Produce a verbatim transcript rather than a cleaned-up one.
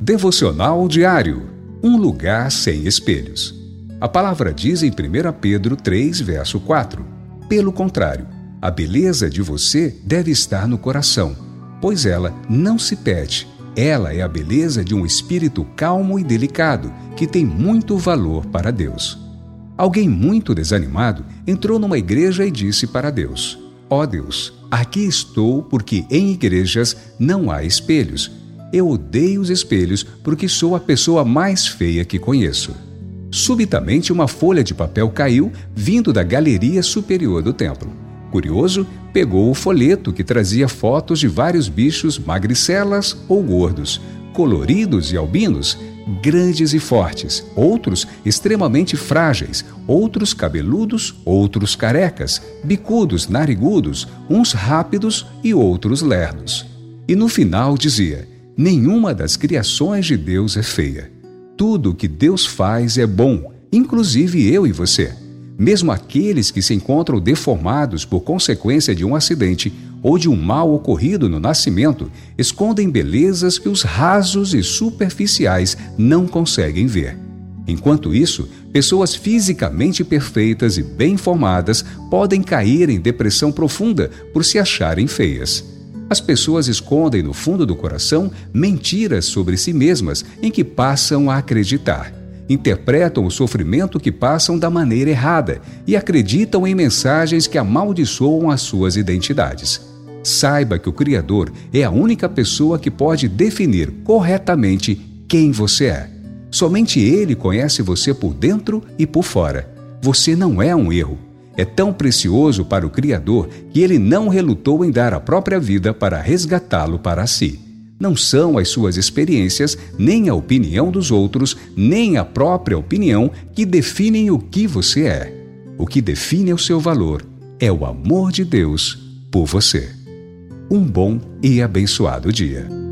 Devocional diário. Um lugar sem espelhos. A palavra diz em primeira Pedro três, verso quatro: Pelo contrário, a beleza de você deve estar no coração, pois ela não se perde. Ela é a beleza de um espírito calmo e delicado, que tem muito valor para Deus. Alguém muito desanimado entrou numa igreja e disse para Deus: Ó oh Deus, aqui estou porque em igrejas não há espelhos. Eu odeio os espelhos porque sou a pessoa mais feia que conheço. Subitamente uma folha de papel caiu, vindo da galeria superior do templo. Curioso, pegou o folheto que trazia fotos de vários bichos magricelas ou gordos, coloridos e albinos, grandes e fortes, outros extremamente frágeis, outros cabeludos, outros carecas, bicudos, narigudos, uns rápidos e outros lerdos. E no final dizia: nenhuma das criações de Deus é feia. Tudo o que Deus faz é bom, inclusive eu e você. Mesmo aqueles que se encontram deformados por consequência de um acidente ou de um mal ocorrido no nascimento, escondem belezas que os rasos e superficiais não conseguem ver. Enquanto isso, pessoas fisicamente perfeitas e bem formadas podem cair em depressão profunda por se acharem feias. As pessoas escondem no fundo do coração mentiras sobre si mesmas em que passam a acreditar. Interpretam o sofrimento que passam da maneira errada e acreditam em mensagens que amaldiçoam as suas identidades. Saiba que o Criador é a única pessoa que pode definir corretamente quem você é. Somente Ele conhece você por dentro e por fora. Você não é um erro. É tão precioso para o Criador que Ele não relutou em dar a própria vida para resgatá-lo para si. Não são as suas experiências, nem a opinião dos outros, nem a própria opinião que definem o que você é. O que define o seu valor é o amor de Deus por você. Um bom e abençoado dia.